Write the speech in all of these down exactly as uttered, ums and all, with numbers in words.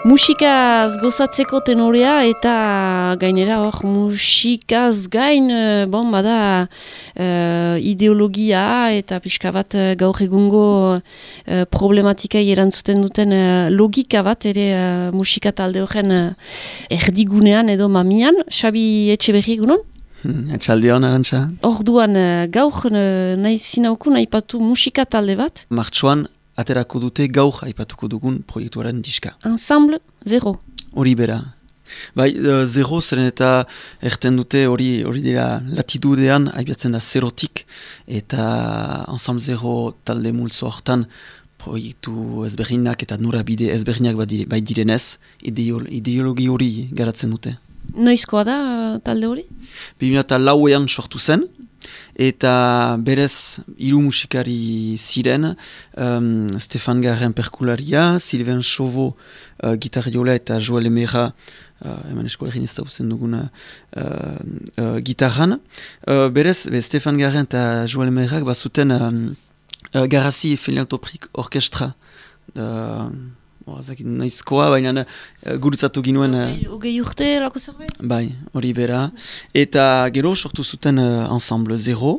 Musikaz gozatzeko tenorea eta gainera hor musikaz gain, bon, bada uh, ideologia eta pixka bat uh, gaur egungo uh, problematikai erantzuten duten uh, logika bat ere uh, musika talde horren uh, erdigunean edo mamian. Xabi Etxeberri egunon? Etxaldion, Arantxa. Orduan uh, gaur uh, nahi zinauku nahi patu musika talde bat? Martxoan aterako dute gaur aipatuko dugun proiektuaren diska. Ensemble Zero. Hori bera. Bai, uh, Zero zeren eta erten dute hori hori dira latitudean aipatzen da zerotik eta Ensemble Zero talde multzo hortan proiektu ezberdinak eta norabide ezberdinak bai direnez ideolo, ideologi hori garatzen dute. Noizkoa da uh, talde hori? bi mila lauean sortu zen. Eta berez hiru musikari ziren, um, Stefan Garren perkularia, Sylvain Chauveau uh, gitarriola eta Joel Emera, uh, eman eskolegin ez da uzen duguna uh, uh, gitarran. Uh, berez, be, Stefan Garren eta Joel Emerak bazuten um, uh, Garazi Philanthropic Orchestra. Uh, Oh, noizkoa, baina uh, gurutzatu ginuen... Ogei uh, urte lako zerbait? Bai, hori bera. Eta gero sortu zuten uh, Ensemble Zero.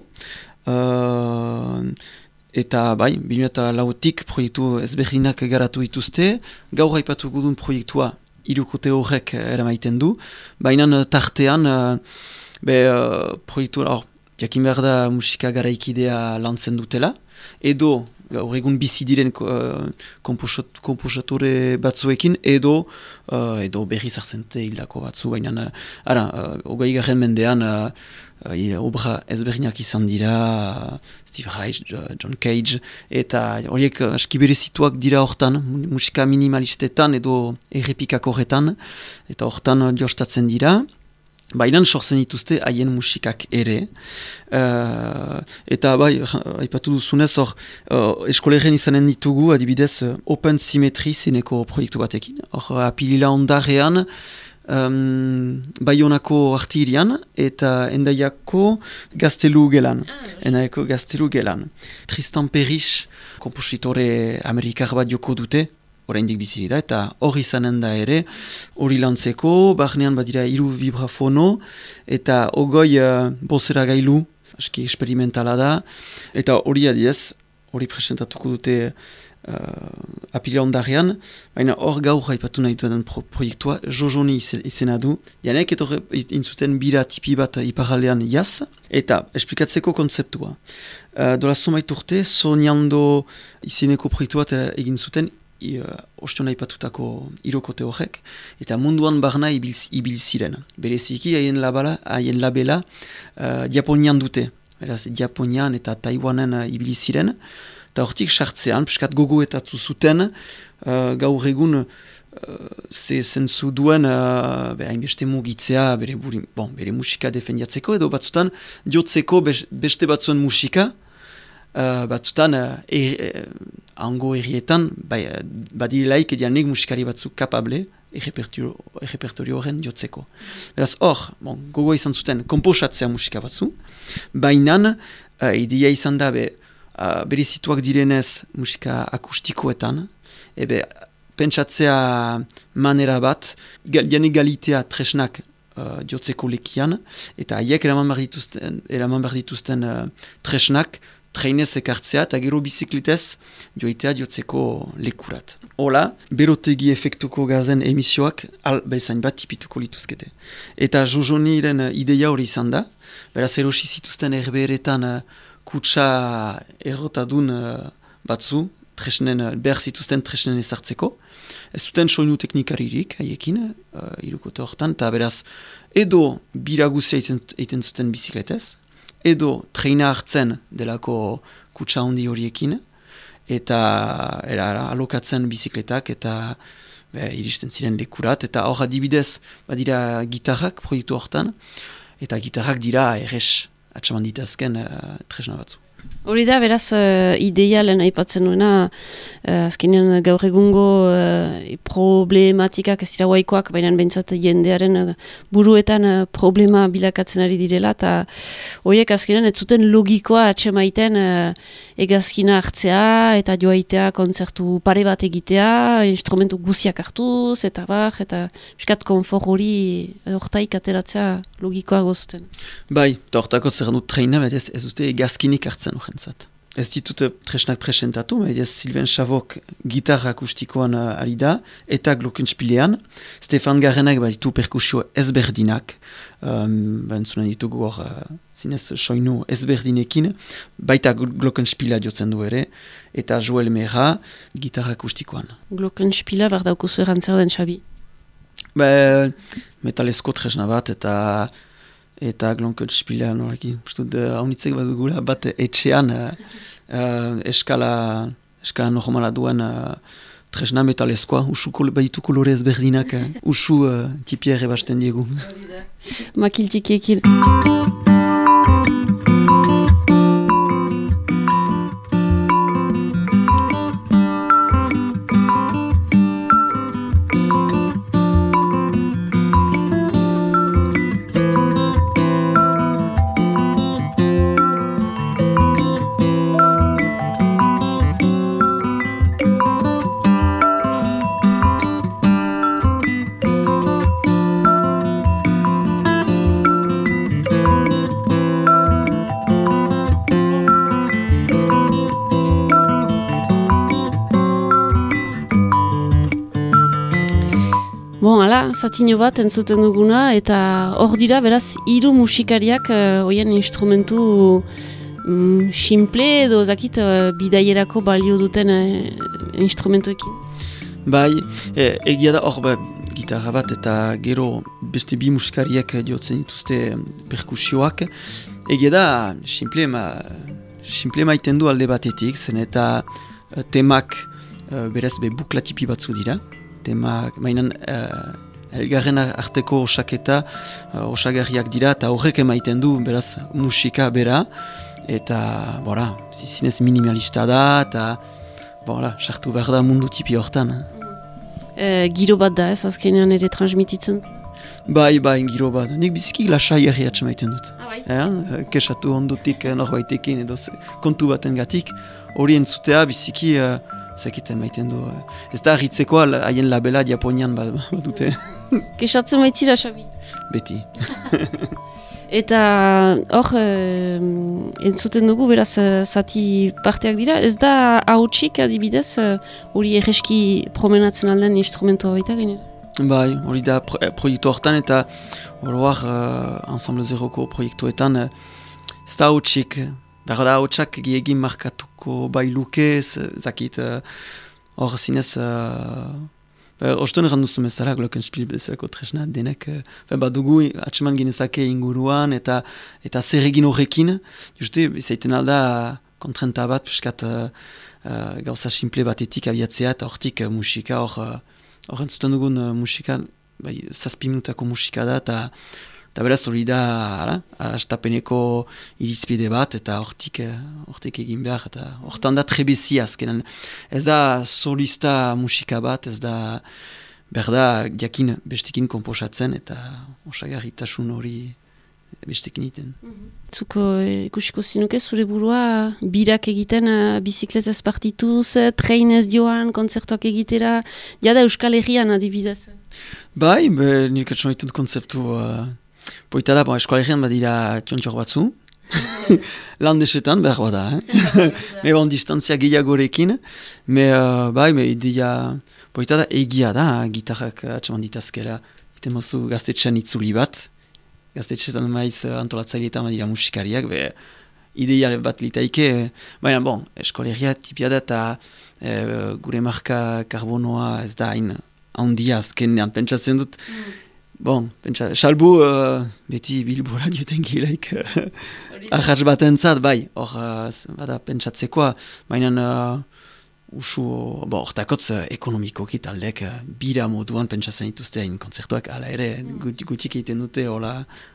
Uh, eta bai, bi mila lautik proiektu ezberdinak garatu dituzte. Gaur aipatu gudun proiektua hirukote horrek eramaiten du. Baina tartean, uh, be, uh, proiektu hor, jakin behar da musika garaikidea lantzen dutela. Edo... gaur egun bizi diren uh, komposatore batzuekin edo uh, edo berri zartzente hildako batzu, baina uh, ara, uh, hogei garren mendean uh, uh, obra ezberdinak izan dira, uh, Steve Reich, uh, John Cage, eta horiek uh, aski berezituak dira hortan, musika minimalistetan edo errepikak horretan, eta hortan uh, jostatzen dira. Baina sortzen dituzte haien musikak ere. Uh, eta bai, aipatu duzunez, hor, uh, eskolegen izanen ditugu, adibidez, uh, Open Symmetry zineko proiektu batekin. Hor, apilila ondarrean, um, Baionako artirian, eta endaiako gaztelu gelan. Endaiako gaztelu gelan. Tristan Parrish, kompositore amerikar bat joko dute, oraindik bizi da, eta hori izanen da ere, hori lantzeko, barnean badira hiru vibrafono, eta ogoi uh, bozera gailu, aski experimentala da, eta hori adiez, hori presentatuko dute uh, apila ondarean, baina hor gaur haipatu nahi duen pro proiektua, Jojoni izena du, janek eto intzuten bira tipi bat iparalean jaz, eta esplikatzeko kontzeptua. Uh, dola zomait urte, Soñando izeneko proiektu bat egin zuten, I, uh, ostion aipatutako irokote horrek, eta munduan barna ibil, ibil ziren. Bereziki haien labela, haien labela uh, Japonian dute. Beraz, Japonian eta Taiwanen uh, ibil ziren, eta hortik sartzean, piskat gogoetatu zuten, uh, gaur egun uh, ze zentzu duen uh, hainbeste mugitzea bere, buri, bon, bere musika defendiatzeko, edo batzutan jotzeko beste batzuen musika, Uh, batzutan, uh, er, uh, ango errietan, bai, uh, badirilaik edianek musikari batzuk kapable errepertorio horren jotzeko. Beraz, hor, bon, gogo izan zuten, komposatzea musika batzu, bainan, uh, ideia izan da, be, uh, berezituak direnez musika akustikoetan, ebe, pentsatzea manera bat, janek galitea tresnak uh, jotzeko lekian, eta haiek eraman behar dituzten, eraman behar dituzten uh, tresnak, treinez ekartzea eta gero biziklitez joitea jotzeko lekurat. Hola, berotegi efektuko gazen emisioak al, bezain bat tipituko lituzkete. Eta Jojoniren ideia hori izan da, beraz erosi zituzten erberetan uh, kutsa errotadun uh, batzu, tresnen, uh, behar zituzten tresnen ezartzeko. Ez zuten soinu teknikaririk haiekin, uh, irukote hortan, eta beraz edo biraguzia egiten zuten bizikletez, edo treina hartzen delako kutsa handi horiekin, eta era, alokatzen bizikletak, eta be, iristen ziren lekurat, eta hor adibidez, badira gitarrak proiektu hortan, eta gitarrak dira erres atxaman ditazken uh, tresna batzu. Hori da, beraz, uh, ideia lehen aipatzen nuena, uh, azkenean gaur egungo uh, problematikak ez dira guaikoak, baina behintzat jendearen uh, buruetan uh, problema bilakatzen ari direla, eta horiek azkenean ez zuten logikoa atxemaiten uh, egazkina hartzea, eta joaitea kontzertu pare bat egitea, instrumentu guziak hartuz, eta bar, eta piskat konfor hori hortaik ateratzea logikoa gozuten. Bai, eta hortako zer dut treina, bet ez, ez dute egazkinik hartzen horrentzat. Ez ditute tresnak presentatu, bet ez Sylvain Chavok gitarra akustikoan uh, ari da, eta glockenspielean. Stefan Garrenak bat ditu perkusio ezberdinak, um, bentzunan ditugu hor uh, zinez soinu ezberdinekin, baita glockenspielea jotzen du ere, eta Joel Mera gitarra akustikoan. Glockenspielea bar daukuzu erantzer den, Xabi? Be, metalesko tresna bat, eta eta glockenspielea norekin. Pustut, haunitzek bat dugula bat etxean uh, uh, eskala, eskala normala duen uh, tresna metaleskoa, usu kol, baitu kolore ezberdinak, uh, usu uh, tipia ere basten diegu. Makiltikiekin. Bon, ala, zatino bat entzuten duguna, eta hor dira, beraz, hiru musikariak hoien uh, instrumentu um, simple edo zakit uh, bidaierako balio duten uh, instrumentuekin. Bai, e, egia da hor ba, gitarra bat eta gero beste bi musikariak diotzen dituzte perkusioak. Egia da, simple, ma, simple maiten du alde batetik, zen eta uh, temak uh, beraz be buklatipi batzu dira. Tema, mainan, uh, elgarren arteko osaketa, uh, osagarriak dira, eta horrek emaiten du, beraz, musika bera, eta, bora, zinez minimalista da, eta, bora, sartu behar da mundu tipi hortan. E, giro bat da, ez, azkenean ere transmititzen? Bai, bai, giro bat. Nik biziki lasai herri atxemaiten dut. Ah, bai? Eh, kesatu ondotik norbaitekin, edo kontu baten gatik, hori entzutea biziki... Uh, Zekiten maiten du. Ez da harritzeko haien labela Japonian bat dute. Kesatzen baitzira, Xabi? Beti. Eta hor, e, entzuten dugu, beraz, zati parteak dira. Ez da hautsik adibidez, hori erreski promenatzen alden instrumentua baita gainera? Bai, hori da pro, proiektu hortan eta horoak uh, Ensemble Zeroko proiektuetan uh, ez da hautsik. Behar da, hautsak egin markatuko bailuke, zakit, hor uh, zinez, uh, oston erran duzu bezala, glockenspiel bezalako tresna denek, uh, badugu atseman ginezake inguruan, eta eta zer egin horrekin, juste, izaiten alda kontrenta bat, piskat uh, uh, gauza simple batetik abiatzea, eta hortik uh, musika, hor uh, entzuten dugun uh, musika, bai, zazpi minutako musika da, eta Eta beraz hori da, astapeneko irizpide bat, eta hortik, hortik egin behar, eta hortan da trebezia azkenan. Ez da solista musika bat, ez da, behar da, jakin bestekin komposatzen, eta osagarritasun hori bestekin iten. Zuko ikusiko zinuke, zure burua, birak egiten, uh, bizikletaz partituz, treinez joan, kontzertuak egitera, jada Euskal Herrian adibidez. Bai, be, nik atxon ditut kontzeptu... Uh, Poita da, bon, eskoalegian badira tiontior batzu, landesetan behar bada, eh? Me bon, distantzia gehiagorekin, me, uh, bai, me ideia, poita da, egia da, gitarrak atxaman ditazkera, iten mozu gaztetxean itzuli bat, gaztetxetan maiz antolatzaileetan badira musikariak, be, ideia bat litaike, baina, bon, eskoalegia tipia da, eta eh, gure marka karbonoa ez da hain handia azkenean, pentsatzen dut, mm. Bon, pentsa, salbu uh, beti bilbora dioten gilaik uh, ahats bat entzat, bai, hor, uh, bada pentsatzekoa, baina uh, usu, bo, hortakotz uh, ekonomikoki taldek uh, bira moduan pentsatzen dituzte hain kontzertuak, ala ere, mm. gut, gutik egiten dute, hola,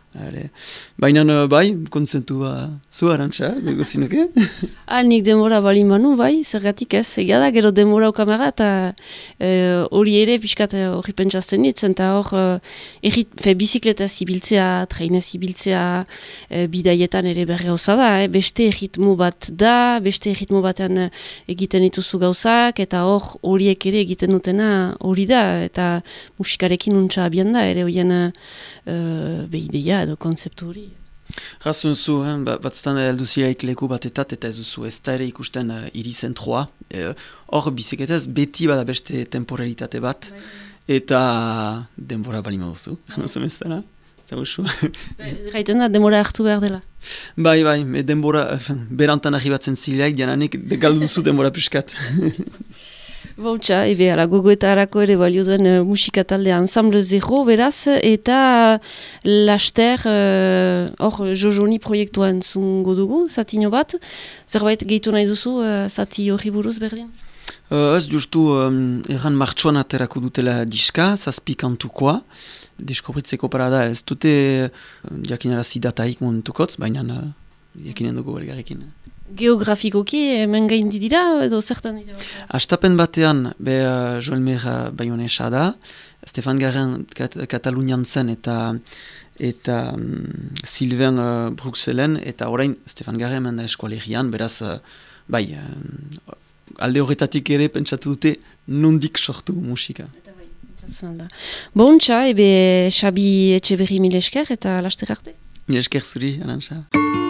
Baina bai, kontzentua zu arantxa, dugu zinuke? Ah, nik demora bali manu, bai, zergatik ez, egia da, gero demora ukamera, eta hori e, ere, pixkat hori pentsazten ditzen, eta hor, e, fe, bizikleta zibiltzea, traina zibiltzea, e, bidaietan ere berri gauza da, eh? Beste erritmo bat da, beste erritmo batean egiten dituzu gauzak, eta hor, horiek ere egiten dutena hori da, eta musikarekin untsa abian da, ere horien uh, behideia edo konzeptu hori. Razun zu, eh? Batzutan heldu zireik leku batetat eta ez duzu ez da ere ikusten uh, iri zentroa. Hor e, bizikletaz beti bada beste temporalitate bat, eta denbora bali maduzu, gano zemezena. Gaiten da, denbora hartu behar dela. Bai, bai, denbora, berantan arribatzen zileak, diananik galdu duzu denbora piskat. Bautxa, ebe, ala, gogo eta harako ere balio duen uh, musika talde Ensemble Zero, beraz, eta laster, hor, uh, Jojoni proiektua entzungo dugu, zatino bat. Zerbait gehitu nahi duzu, uh, zati hori buruz berdin? Uh, ez justu, um, erran martxoan aterako dutela diska, zazpi kantukoa. Diskobritzeko parada ez dute uh, jakinarazi dataik momentukotz, baina uh, jakinen dugu elgarrekin. Geografikoki hemen gaindi dira edo zertan dira? Astapen batean be uh, Joel Mera Bayonesa da, Stefan Garen kat Katalunian zen eta eta um, Sylvain uh, Bruxellen, eta orain Stefan Garen hemen da eskualerian, beraz uh, bai, uh, alde horretatik ere pentsatu dute nondik sortu musika. Bontxa, ebe Xabi Etxeberri mil esker eta laster arte? Mil esker zuri, Arantxa.